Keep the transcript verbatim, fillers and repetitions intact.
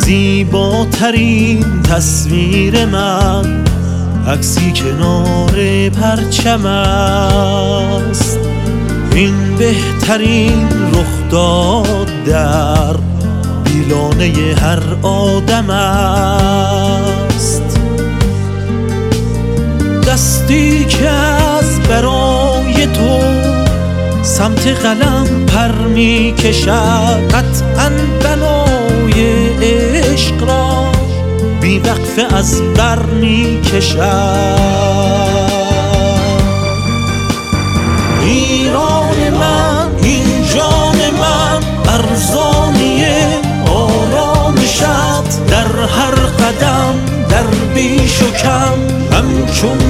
زیباترین تصویر من عکسی کنار پرچم است. این بهترین رخداد در دیلانه هر آدم است. دستی که از برای تو سمت قلم پر می کشد، قطعاً بنای عشق را بی وقفه از بر می کشد. ایران من، این جان من، ارزانی آرامشت در هر قدم، در بیش و کم همچون